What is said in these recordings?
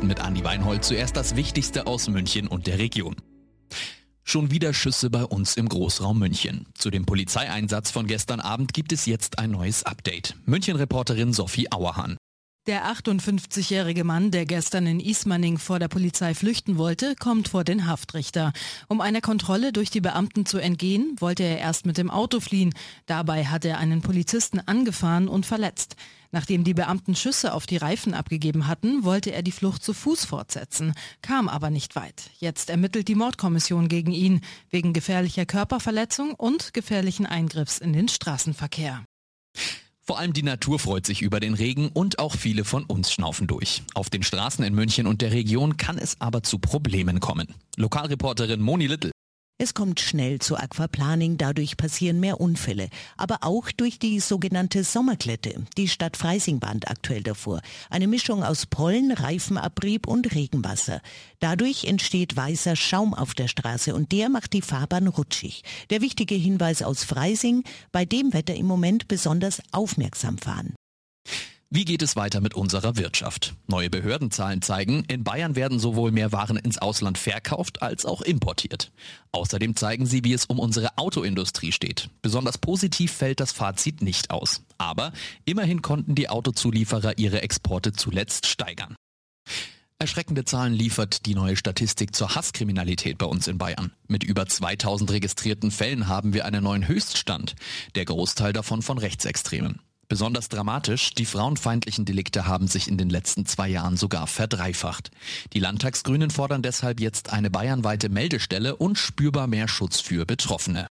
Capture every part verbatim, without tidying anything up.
Nachrichten mit Andi Weinhold. Zuerst das Wichtigste aus München und der Region. Schon wieder Schüsse bei uns im Großraum München. Zu dem Polizeieinsatz von gestern Abend gibt es jetzt ein neues Update. München-Reporterin Sophie Auerhahn. Der achtundfünfzigjährige Mann, der gestern in Ismaning vor der Polizei flüchten wollte, kommt vor den Haftrichter. Um einer Kontrolle durch die Beamten zu entgehen, wollte er erst mit dem Auto fliehen. Dabei hat er einen Polizisten angefahren und verletzt. Nachdem die Beamten Schüsse auf die Reifen abgegeben hatten, wollte er die Flucht zu Fuß fortsetzen, kam aber nicht weit. Jetzt ermittelt die Mordkommission gegen ihn, wegen gefährlicher Körperverletzung und gefährlichen Eingriffs in den Straßenverkehr. Vor allem die Natur freut sich über den Regen und auch viele von uns schnaufen durch. Auf den Straßen in München und der Region kann es aber zu Problemen kommen. Lokalreporterin Moni Little. Es kommt schnell zu Aquaplaning, dadurch passieren mehr Unfälle. Aber auch durch die sogenannte Sommerglätte. Die Stadt Freising warnt aktuell davor. Eine Mischung aus Pollen, Reifenabrieb und Regenwasser. Dadurch entsteht weißer Schaum auf der Straße und der macht die Fahrbahn rutschig. Der wichtige Hinweis aus Freising, bei dem Wetter im Moment besonders aufmerksam fahren. Wie geht es weiter mit unserer Wirtschaft? Neue Behördenzahlen zeigen, in Bayern werden sowohl mehr Waren ins Ausland verkauft als auch importiert. Außerdem zeigen sie, wie es um unsere Autoindustrie steht. Besonders positiv fällt das Fazit nicht aus. Aber immerhin konnten die Autozulieferer ihre Exporte zuletzt steigern. Erschreckende Zahlen liefert die neue Statistik zur Hasskriminalität bei uns in Bayern. Mit über zweitausend registrierten Fällen haben wir einen neuen Höchststand. Der Großteil davon von Rechtsextremen. Besonders dramatisch, die frauenfeindlichen Delikte haben sich in den letzten zwei Jahren sogar verdreifacht. Die Landtagsgrünen fordern deshalb jetzt eine bayernweite Meldestelle und spürbar mehr Schutz für Betroffene.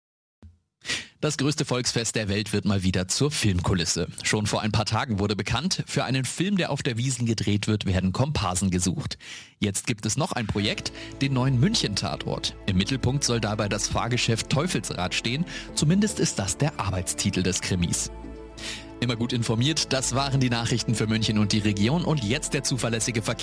Das größte Volksfest der Welt wird mal wieder zur Filmkulisse. Schon vor ein paar Tagen wurde bekannt, für einen Film, der auf der Wiesn gedreht wird, werden Komparsen gesucht. Jetzt gibt es noch ein Projekt, den neuen München-Tatort. Im Mittelpunkt soll dabei das Fahrgeschäft Teufelsrad stehen, zumindest ist das der Arbeitstitel des Krimis. Immer gut informiert, das waren die Nachrichten für München und die Region und jetzt der zuverlässige Verkehr.